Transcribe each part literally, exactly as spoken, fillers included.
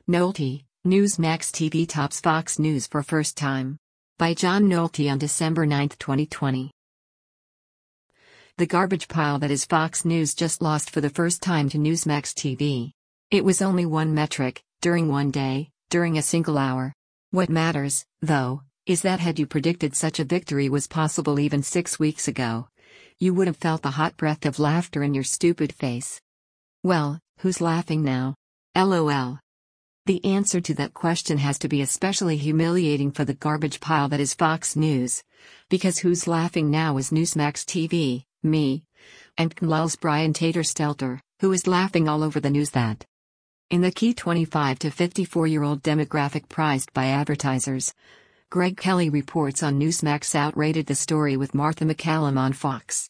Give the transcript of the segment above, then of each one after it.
Nolte, Newsmax T V tops Fox News for first time. By John Nolte on December ninth, twenty twenty. The garbage pile that is Fox News just lost for the first time to Newsmax T V. It was only one metric, during one day, during a single hour. What matters, though, is that had you predicted such a victory was possible even six weeks ago, you would have felt the hot breath of laughter in your stupid face. Well, who's laughing now? LOL. The answer to that question has to be especially humiliating for the garbage pile that is Fox News. Because who's laughing now is Newsmax T V, me, and K N L L's Brian Tater Stelter, who is laughing all over the news that in the key twenty-five to fifty-four-year-old demographic prized by advertisers, Greg Kelly reports on Newsmax outrated the story with Martha MacCallum on Fox.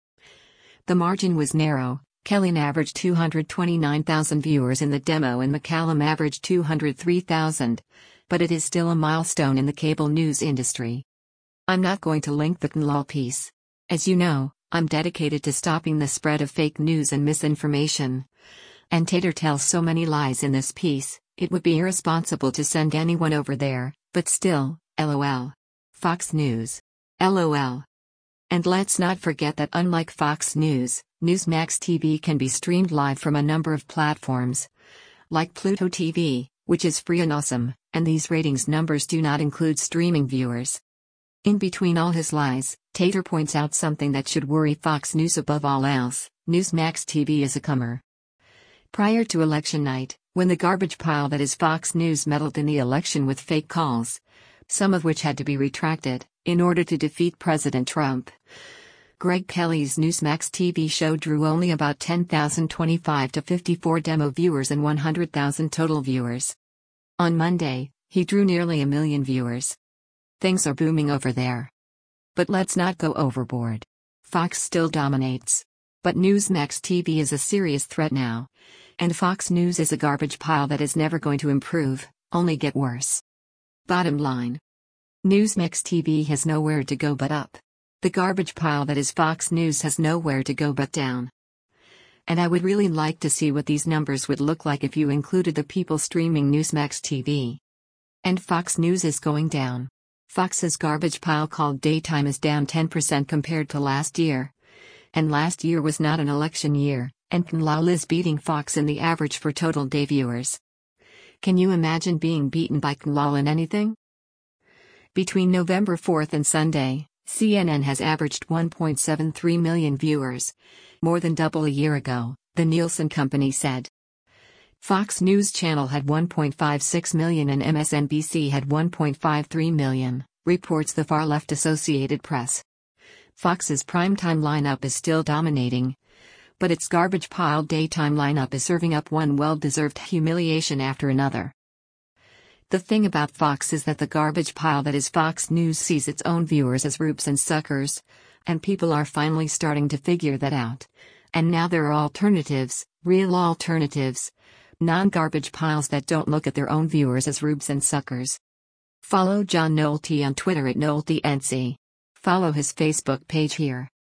The margin was narrow. Kelly averaged two hundred twenty-nine thousand viewers in the demo and MacCallum averaged two hundred three thousand, but it is still a milestone in the cable news industry. I'm not going to link the K N L L piece. As you know, I'm dedicated to stopping the spread of fake news and misinformation. And Tater tells so many lies in this piece, it would be irresponsible to send anyone over there, but still, LOL. Fox News. LOL. And let's not forget that unlike Fox News, Newsmax T V can be streamed live from a number of platforms, like Pluto T V, which is free and awesome, and these ratings numbers do not include streaming viewers. In between all his lies, Tater points out something that should worry Fox News above all else: Newsmax T V is a comer. Prior to election night, when the garbage pile that is Fox News meddled in the election with fake calls, some of which had to be retracted, in order to defeat President Trump, Greg Kelly's Newsmax T V show drew only about ten thousand twenty-five to fifty-four demo viewers and one hundred thousand total viewers. On Monday, he drew nearly a million viewers. Things are booming over there. But let's not go overboard. Fox still dominates. But Newsmax T V is a serious threat now. And Fox News is a garbage pile that is never going to improve, only get worse. Bottom line: Newsmax T V has nowhere to go but up. The garbage pile that is Fox News has nowhere to go but down. And I would really like to see what these numbers would look like if you included the people streaming Newsmax T V. And Fox News is going down. Fox's garbage pile called Daytime is down ten percent compared to last year. And last year was not an election year, and K N L L is beating Fox in the average for total day viewers. Can you imagine being beaten by K N L L in anything? Between November fourth and Sunday, C N N has averaged one point seven three million viewers, more than double a year ago, the Nielsen company said. Fox News Channel had one point five six million and M S N B C had one point five three million, reports the far-left Associated Press. Fox's primetime lineup is still dominating, but its garbage pile daytime lineup is serving up one well-deserved humiliation after another. The thing about Fox is that the garbage pile that is Fox News sees its own viewers as rubes and suckers, and people are finally starting to figure that out. And now there are alternatives, real alternatives, non-garbage piles that don't look at their own viewers as rubes and suckers. Follow John Nolte on Twitter at Nolte N C. Follow his Facebook page here.